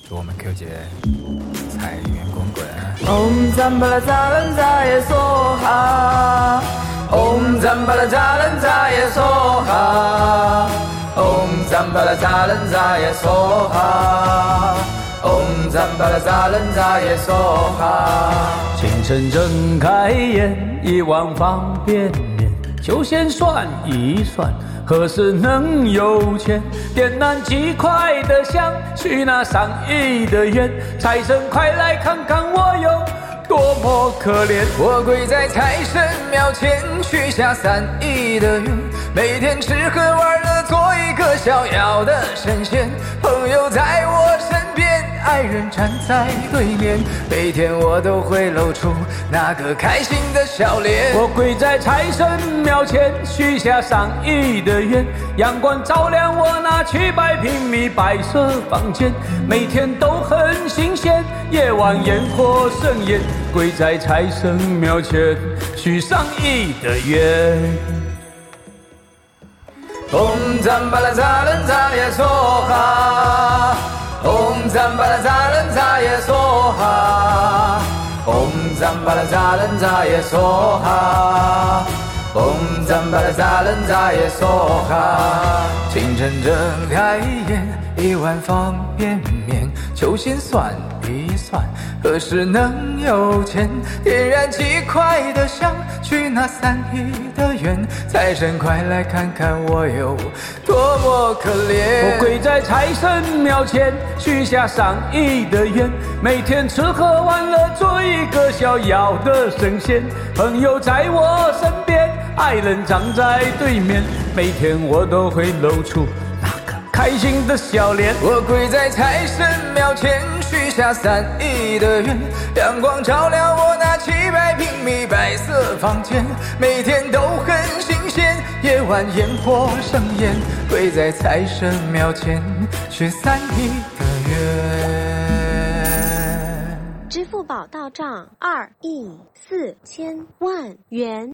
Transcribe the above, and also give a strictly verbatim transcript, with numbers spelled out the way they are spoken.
祝我们 Q 姐财源滚滚。 Om Zambala Zalan Zaya Soha Om Zambala Zalan Zaya Soha Om Zambala Zalan Zaya Soha Om Zambala Zalan Zaya Soha。 清晨睁开眼，一碗方便面，就先算一算何时能有钱，点燃几块的香，许那上亿的愿，财神快来看看我有多么可怜。 我跪在财神庙前，许下三亿的愿，每天吃喝玩乐，做一个逍遥的神仙。朋友在我身边，爱人站在对面，每天我都会露出那个开心的笑脸。 我跪在财神庙前，许下上亿的愿，阳光照亮我那七百平米白色房间，每天都很新鲜，夜晚烟火盛宴，跪在财神庙前，许上亿的愿。 Om Zambala Zalan Zaya Soha Om Zambala Zalan Zaya Soha Om Zambala Zalan Zaya Soha Om Zambala Zalan Zaya Soha。 清晨睁开眼，一碗方便面，就先算一算何时能有钱，点燃几块的香，许那三亿的愿，财神快来看看我有多么可怜。 我跪在财神庙前，许下上亿的愿，每天吃喝玩乐，做一个逍遥的神仙。朋友在我身边，爱人站在对面，每天我都会露出那个开心的笑脸。 我跪在财神庙前，许下三亿的愿，阳光照亮我那七百平米白色房间，每天都很新鲜，夜晚烟火盛宴，跪在财神庙前，许三亿的愿。 支付宝到账二亿四千万元。